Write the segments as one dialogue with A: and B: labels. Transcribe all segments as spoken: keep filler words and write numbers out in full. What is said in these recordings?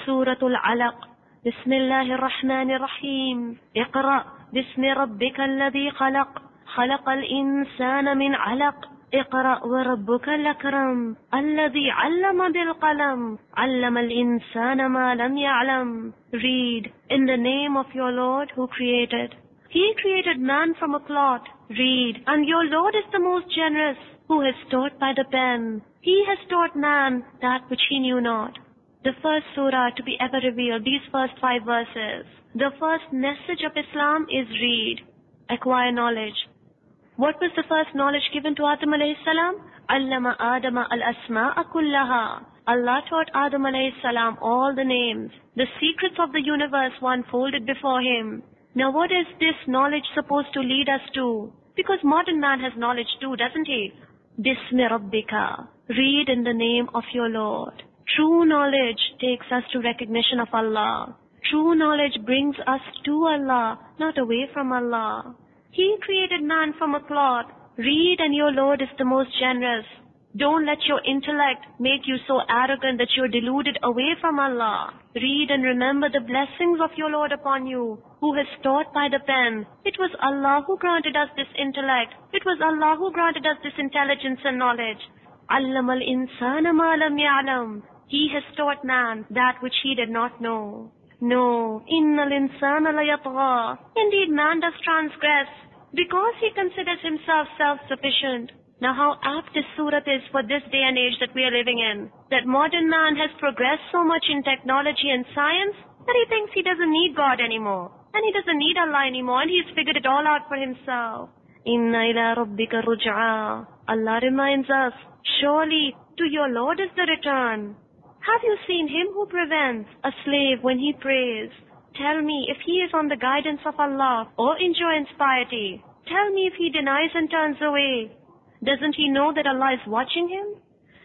A: Suratul Alaq. Bismillahir Rahmanir Rahim. Iqra bismi rabbikal ladhi khalaq. Khalaqal insana min alaq. اقرأ وربك الأكرم الذي علم بالقلم علم الإنسان ما لم يعلم. Read in the name of your Lord who created. He created man from a cloth. Read, and your Lord is the most generous, who has taught by the pen. He has taught man that which he knew not. The first surah to be ever revealed, these first five verses. The first message of Islam is read, acquire knowledge. What was the first knowledge given to Adam alayhi salam? Allama Adama al-asma'a kullaha. Allah taught Adam alayhi salam all the names. The secrets of the universe were unfolded before him. Now what is this knowledge supposed to lead us to? Because modern man has knowledge too, doesn't he? Bismi rabbika. Read in the name of your Lord. True knowledge takes us to recognition of Allah. True knowledge brings us to Allah, not away from Allah. He created man from a cloth. Read, and your Lord is the most generous. Don't let your intellect make you so arrogant that you're deluded away from Allah. Read and remember the blessings of your Lord upon you, who has taught by the pen. It was Allah who granted us this intellect. It was Allah who granted us this intelligence and knowledge. Allamal insana ma lam ya'lam. He has taught man that which he did not know. No, innal insana la yatgha. Indeed, man does transgress, because he considers himself self-sufficient. Now how apt this surah is for this day and age that we are living in. That modern man has progressed so much in technology and science that he thinks he doesn't need God anymore. And he doesn't need Allah anymore, and he's figured it all out for himself. Inna ila rabbika ruj'a. Allah reminds us, surely to your Lord is the return. Have you seen him who prevents a slave when he prays? Tell me if he is on the guidance of Allah or enjoins piety. Tell me if he denies and turns away. Doesn't he know that Allah is watching him?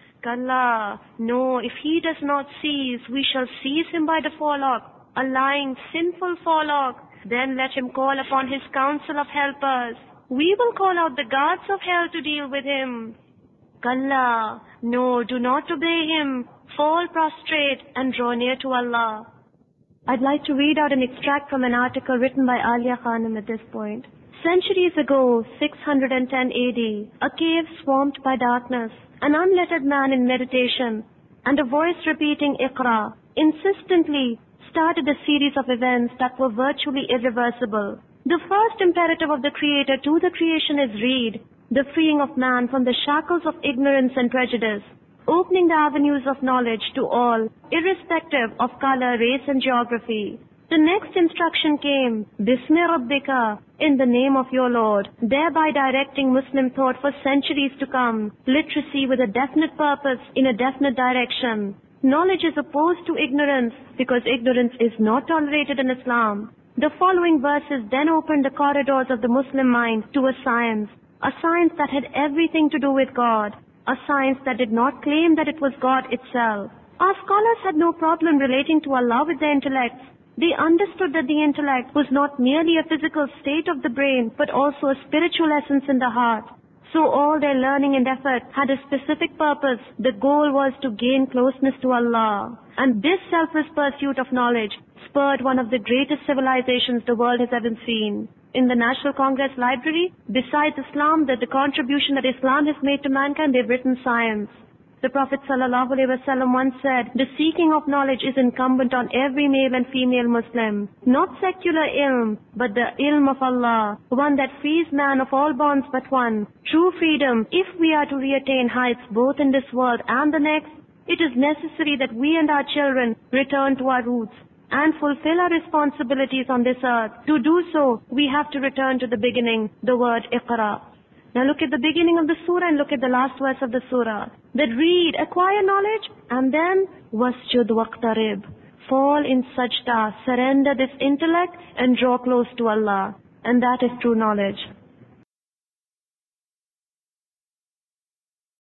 A: Kalla, no, if he does not cease, we shall seize him by the forelock, a lying, sinful forelock. Then let him call upon his council of helpers. We will call out the guards of hell to deal with him. Kalla, no, do not obey him. Fall prostrate and draw near to Allah. I'd like to read out an extract from an article written by Alia Khanum at this point. Centuries ago, six hundred ten A D, a cave swamped by darkness, an unlettered man in meditation, and a voice repeating Iqra, insistently started a series of events that were virtually irreversible. The first imperative of the Creator to the creation is read, the freeing of man from the shackles of ignorance and prejudice, opening the avenues of knowledge to all, irrespective of color, race and geography. The next instruction came, Bismi Rabbika, in the name of your Lord, thereby directing Muslim thought for centuries to come, literacy with a definite purpose in a definite direction. Knowledge is opposed to ignorance because ignorance is not tolerated in Islam. The following verses then opened the corridors of the Muslim mind to a science, a science that had everything to do with God, a science that did not claim that it was God itself. Our scholars had no problem relating to Allah with their intellects. They understood that the intellect was not merely a physical state of the brain, but also a spiritual essence in the heart. So all their learning and effort had a specific purpose. The goal was to gain closeness to Allah. And this selfless pursuit of knowledge spurred one of the greatest civilizations the world has ever seen. In the National Congress Library, besides Islam, that the contribution that Islam has made to mankind, they've written science. The Prophet sallallahu alaihi wasallam once said, the seeking of knowledge is incumbent on every male and female Muslim. Not secular ilm, but the ilm of Allah, one that frees man of all bonds but one. True freedom, if we are to reattain heights both in this world and the next, it is necessary that we and our children return to our roots and fulfill our responsibilities on this earth. To do so, we have to return to the beginning, the word Iqra. Now look at the beginning of the surah and look at the last verse of the surah. That read, acquire knowledge, and then wasjud waqtarib. Fall in sajda, surrender this intellect and draw close to Allah. And that is true knowledge.